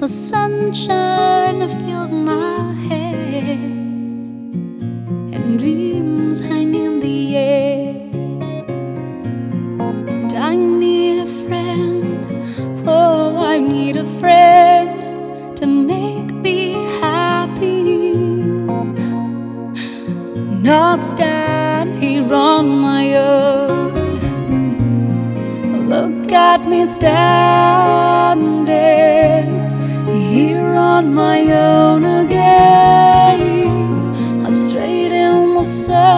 The sunshine fills my head, and dreams hang in the air. And I need a friend, oh, I need a friend to make me happy. Not stand here on my own. Look at me standing here on my own again. I'm straight in the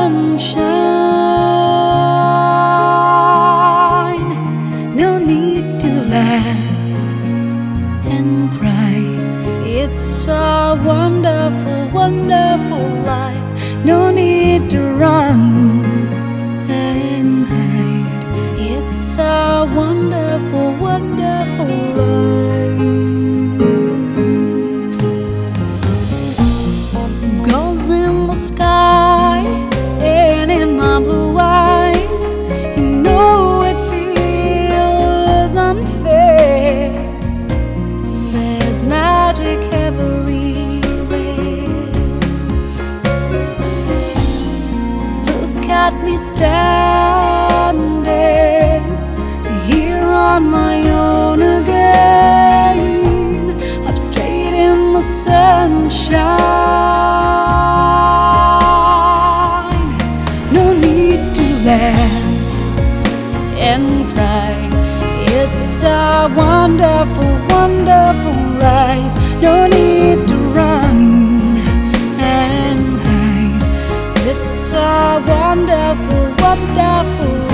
sunshine. No need to laugh and cry. It's a wonderful, wonderful life. No need to run and hide. It's a wonderful, wonderful life. Gulls in the sky and in my blue eyes. You know it feels unfair. There's magic everywhere. Look at me standing here on my own again. I'm straight in the sunshine. No need to laugh and cry. It's a wonderful, wonderful life. No need to run and hide. It's a wonderful, wonderful life.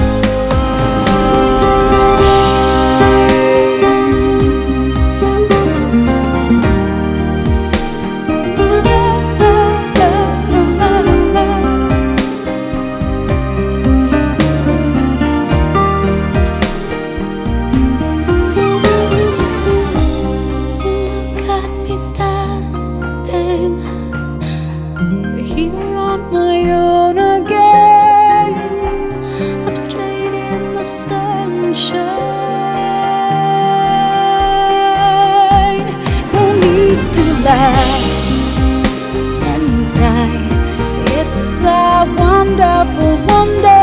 Standing here on my own again. I'm straight in the sunshine. No need to laugh and cry. It's a wonderful, wonderful